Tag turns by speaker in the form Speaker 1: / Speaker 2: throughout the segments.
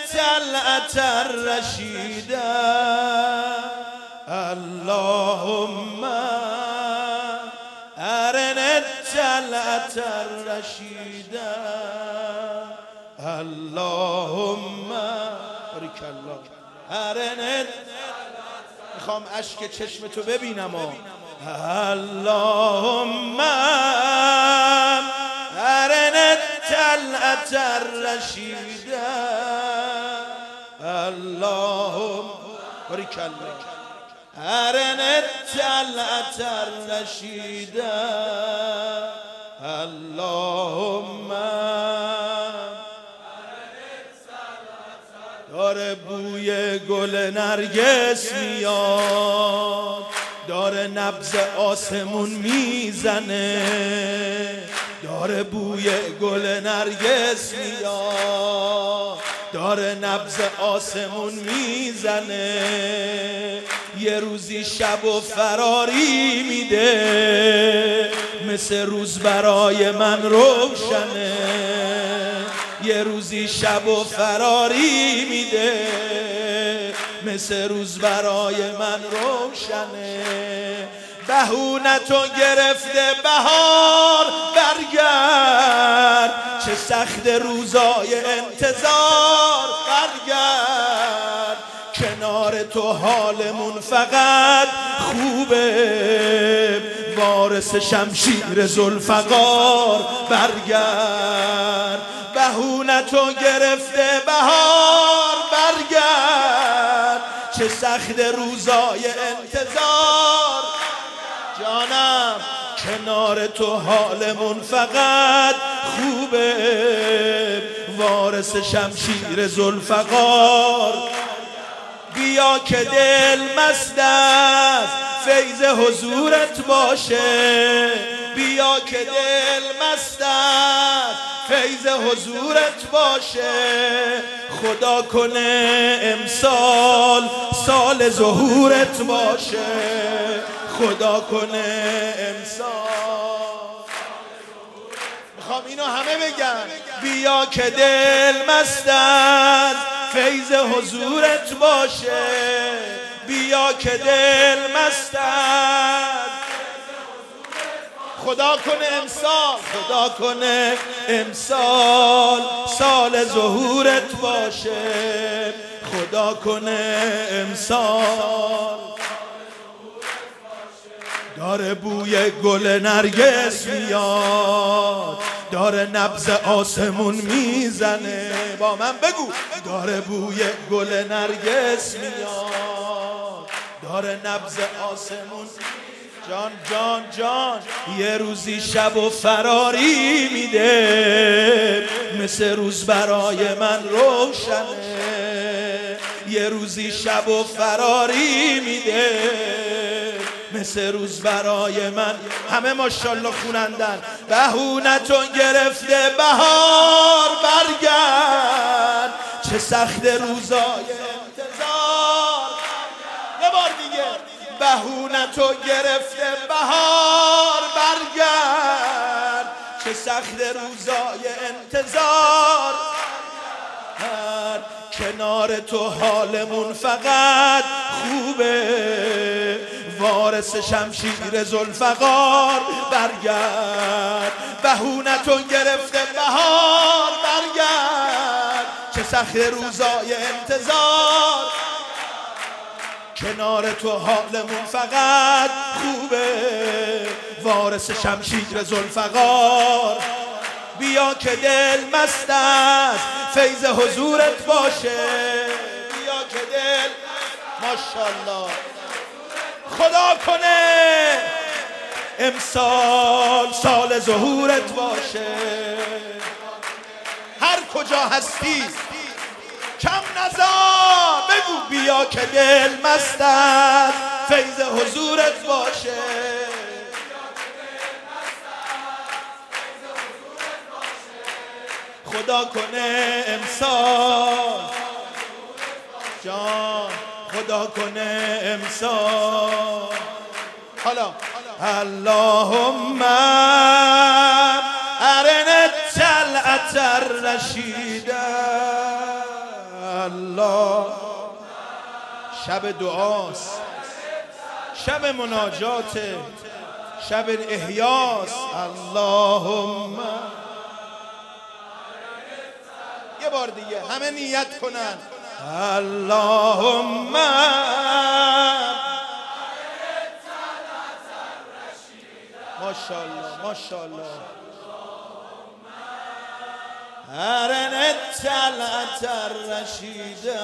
Speaker 1: طلعت الرشید اللهم أرنا طلعت الرشید اللهم بارک الله أرنا میخوام اشک چشم تو ببینم اللهم أرنا طلعت الرشید اللهم بارک الله أرنا طلعت الرشید اللهم داره بوی گل نرگس میاد، داره نبض آسمون میزنه، داره بوی گل نرگس میاد، داره نبض آسمون میزنه. یه روزی شب و فراری میده، مثل روز برای من روشنه. یه روزی شب و فراری میده، مثل روز برای من روشنه. بهونتو گرفته بهار برگرد، چه سخت روزای انتظار برگرد. کنار تو حالمون فقط خوبه، وارث شمشیر ذوالفقار برگرد. بهونتو گرفته بهار برگرد، چه سخت روزای انتظار. جانم کنار تو حالمون فقط خوبه، وارث شمشیر ذوالفقار. بیا که دل مست است فیض حضورت باشه، بیا که دل مست است فیض حضورت باشه. خدا کنه امسال سال ظهورت باشه، خدا کنه امسال. میخوام اینو همه بگن. بیا که دل مست است فیض حضورت باشه، بیا که دل مست است. خدا کنه امسال، خدا کنه امسال سال ظهورت باشه، خدا کنه امسال. داره بوی گل نرگس میاد، داره نبض آسمون میزنه. با من بگو. داره بوی گل نرگس میاد، داره نبض آسمون. جان جان جان یه روزی شب و فراری میده، مثل روز برای من روشنه. یه روزی شب و فراری میده، مثل روز برای من. همه ماشاءالله خونندن. بهونتون گرفته بهار برگرد، چه سخت روزای انتظار. یه بار دیگه. بهونتو گرفته بهار برگرد، چه سخت روزای انتظار. کنار تو حالمون فقط خوبه، وارث شمشیر ذوالفقار برگرد. بهونتون گرفته بهار برگرد، چه سخت روزای انتظار. کنار تو حالمون فقط خوبه، وارث شمشیر ذوالفقار. بیا که دل مست است فیض حضورت باشه، بیا که دل ماشاءالله. خدا کنه امسال سال ظهورت باشه. هر کجا هستی کم نزار بگو. بیا که دل مست است فیض حضورت باشه. خدا کنه امسال جان، خدا کنه امسال. حالا اللهم أرنا طلعت الرشید الله. شب دعاست، شب مناجات، شب احیاست. اللهم یه بار دیگه همه نیت کنن. اللهم ماشاءالله ماشاءالله ارن طلعت الرشیده.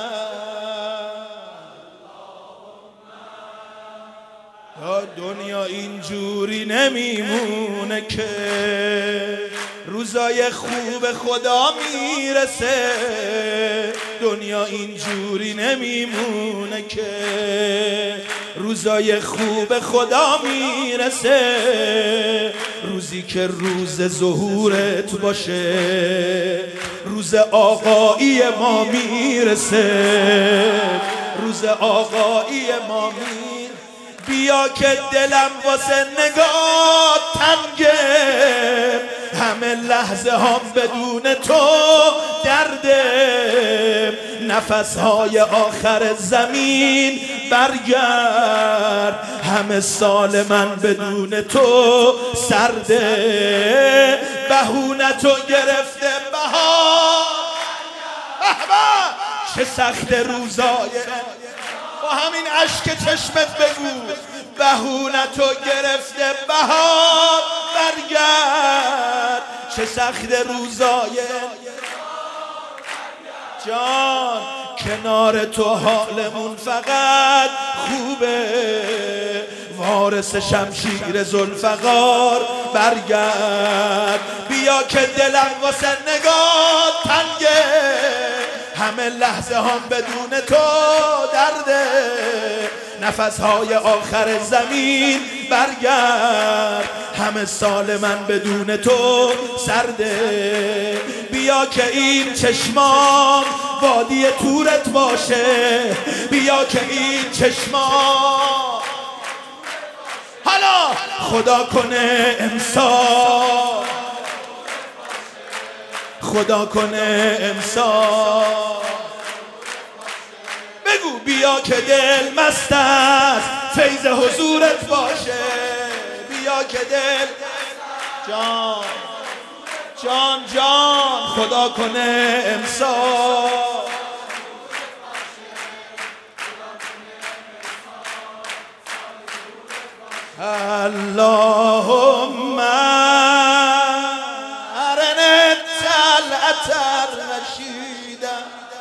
Speaker 1: دنیا اینجوری نمیمونه که روزای خوب خدا میرسه. دنیا اینجوری نمیمونه که روزای خوب خدا میرسه. روزی که روز ظهورت باشه، روز آقایی ما میرسه. روز آقایی ما میرسه. بیا که دلم واسه نگاه تنگه، همه لحظه هم بدون تو درده. نفسهای آخر زمین برگرد، همه سال من بدون تو سرده. بهونتو گرفته بهار، چه سخت روزای با همین اشک چشمت بگو. بهونتو گرفته بهار، برگرد چه سخت روزای جان. کنار تو حالمون فقط خوبه. وارث شمشیر ذوالفقار برگرد. بیا که دلم واسه نگاه تنگه، همه لحظه هم بدون تو درده. نفسهای آخر زمین برگرد، همه سال من بدون تو سرده. بیا که این چشمام وادی تورت باشه. بیا که این چشمام حالا خدا کنه امسال، خدا کنه امسال. بگو بیا که دل مست است، فیض حضورت باشه. بیا که دل جان جان جان خدا کنه امسال. اللهم ارنا طلعت الرشیده.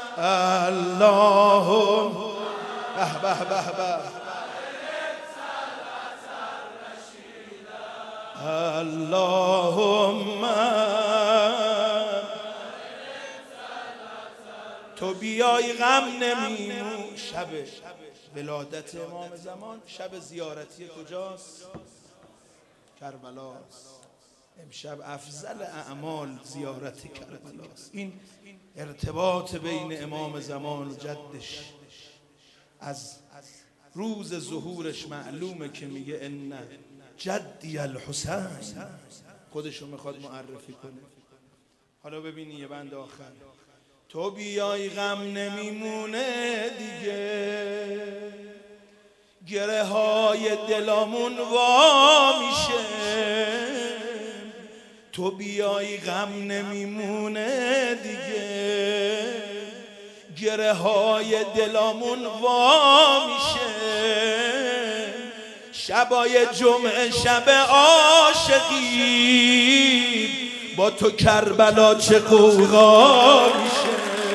Speaker 1: اللهم به به به به اللهم تو بیای غم نمیمون. شب ولادت امام زمان، شب زیارتی کجاست؟ کربلاست. امشب افضل اعمال زیارت کربلاست. این ارتباط بین امام زمان و جدش از روز ظهورش معلومه که میگه ان جدی الحسین، خودشو میخواد معرفی کنه. حالا ببینی یه بند آخر. تو بیای غم نمیمونه دیگه، گره های دلامون وا میشه. تو بیای غم نمیمونه دیگه، گره های دلامون وا میشه. شبای جمعه شب عاشقی، با تو کربلا چه غوغا میشه.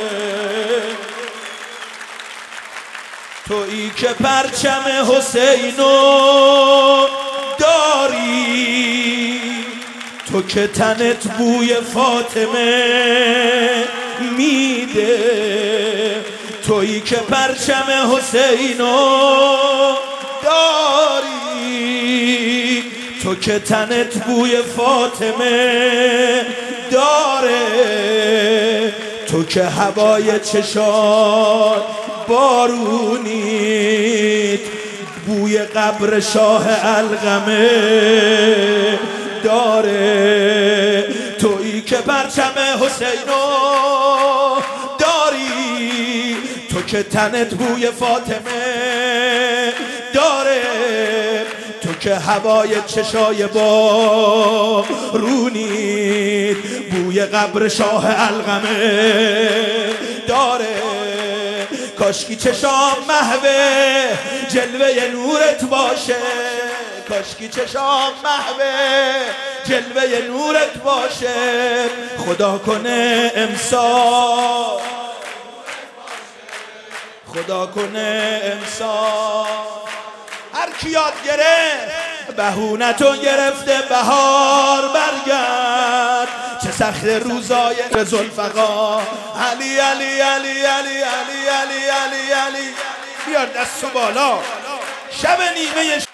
Speaker 1: تویی که پرچم حسینو داری، تو که تنت بوی فاطمه میده. تویی که پرچم حسینو داری، تو که تنت بوی فاطمه داره. تو که هوای چشات بارونیت بوی قبر شاه علقمه داره. تویی که پرچم حسینو داری، که تنت بوی فاطمه داره، تو که هوای چشای بارونی بوی قبر شاه علقمه داره. کاشکی چشام محوه جلوه نورت باشه، کاشکی چشام محوه جلوه نورت باشه. خدا کنه امسال، خدا کنه امسال هر کی یاد گرفت بهونتون گرفته بهار برگرد. چه سخت روزای ذوالفقار. علی علی علی علی علی علی علی علی بیار دستو بالا. شب نیمه